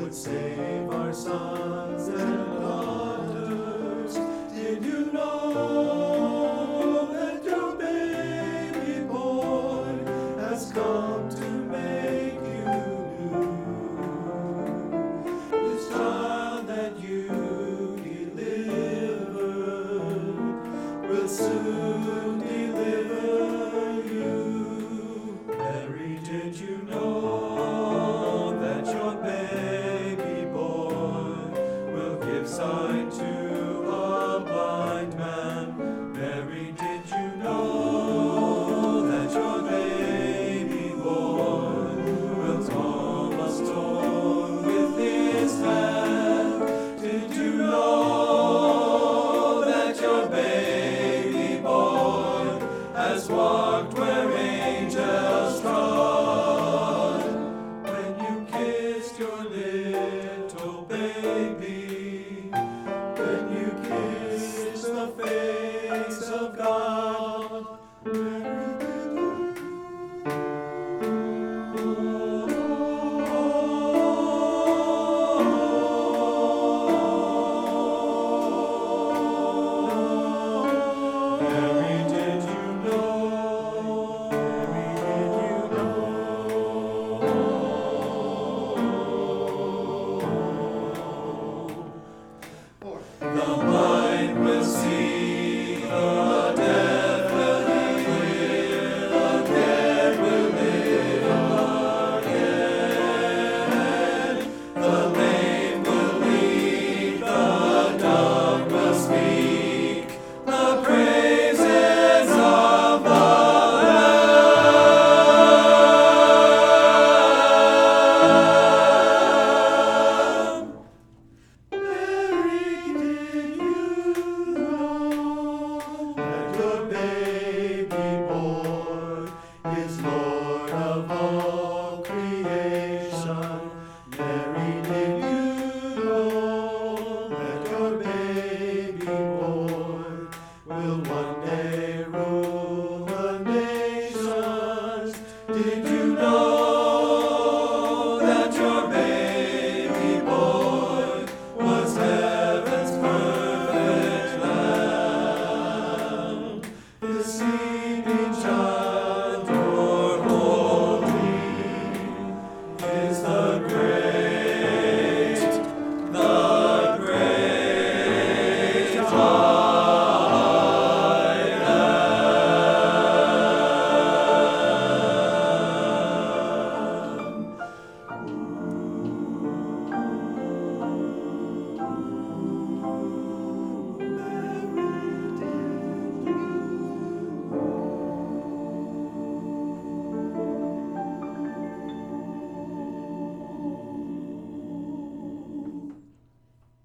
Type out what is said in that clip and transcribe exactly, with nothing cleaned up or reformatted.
would save our sons and daughters. Did you know that your baby boy has come to make you new? This child that you delivered will soon deliver you. Mary, did you know that your baby boy will give sight to a blind man? Mary, did you know that your baby boy will calm a storm with his hand? Did you know that your baby boy has walked where angels trod? When you kissed your little baby